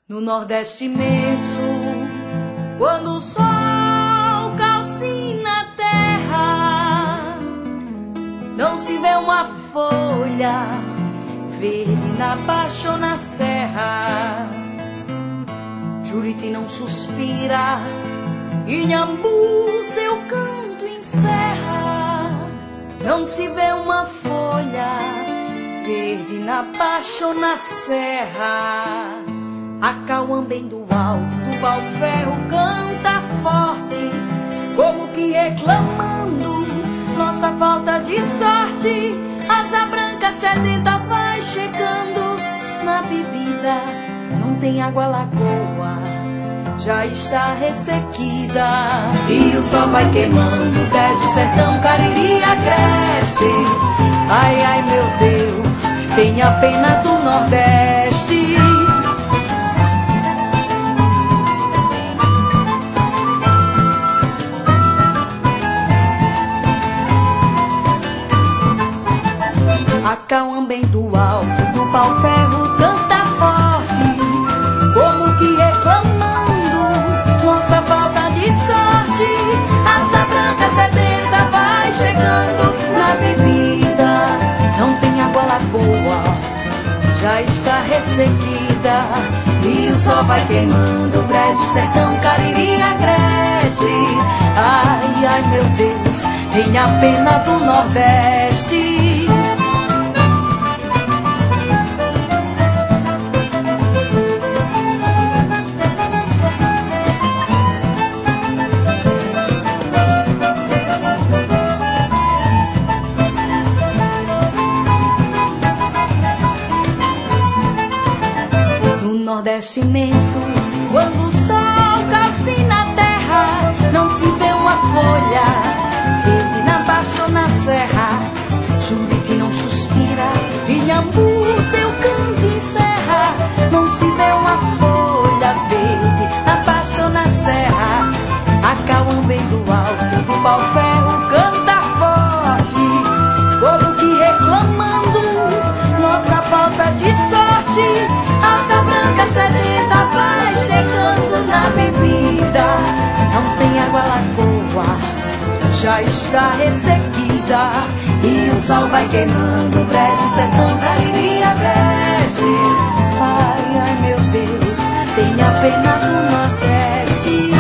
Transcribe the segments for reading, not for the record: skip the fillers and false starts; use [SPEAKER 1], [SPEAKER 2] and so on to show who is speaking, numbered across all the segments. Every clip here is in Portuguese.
[SPEAKER 1] No Nordeste imenso, quando o sol calcina a terra, não se vê uma folha verde na baixa ou na serra. Juriti não suspira, Inhambu seu canto encerra. Não se vê uma folha verde na baixa ou na serra. Acauambem do alto do pau-ferro canta forte, como que reclamando nossa falta de sorte. Asa branca sedenta vai chegando na bebida, não tem água, lagoa já está ressequida. E o sol vai queimando, desce o sertão, Cariri cresce. Ai, ai, meu Deus, tenha pena do Nordeste. Acauambem do alto do pau-ferro canta forte, como que reclamando nossa falta de sorte. Asa branca sedenta vai chegando na bebida, não tem água, lagoa já está ressequida. E o sol vai queimando, brejo, sertão, Cariri cresce. Ai, ai, meu Deus, tenha pena do Nordeste. Nordeste imenso, quando o sol calcina a terra, não se vê uma folha verde na baixa ou na serra. Juriti não suspira, Inhambu seu canto encerra. Não se vê uma folha verde na baixa ou na serra. Acauambem do alto do pau-ferro canta forte, como que reclamando nossa falta de sorte. Asa branca sedenta vai chegando na bebida, não tem água, lagoa já está ressequida. E o sol vai queimando, brejo, sertão, Cariri cresce. Ai, ai, meu Deus, tenha pena do Nordeste.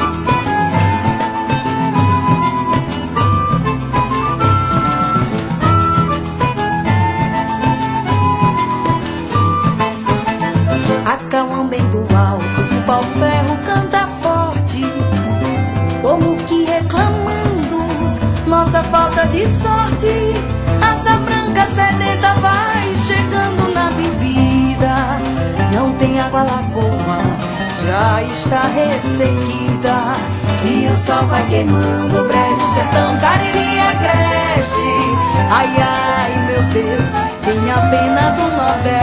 [SPEAKER 1] Acauambem do alto do pau-ferro canta forte, como que reclamando nossa falta de sorte. Asa branca sedenta vai chegando na bebida, não tem água, lagoa já está ressequida. E o sol vai queimando, brejo, sertão, Cariri cresce. Ai, ai, meu Deus, tenha pena do Nordeste.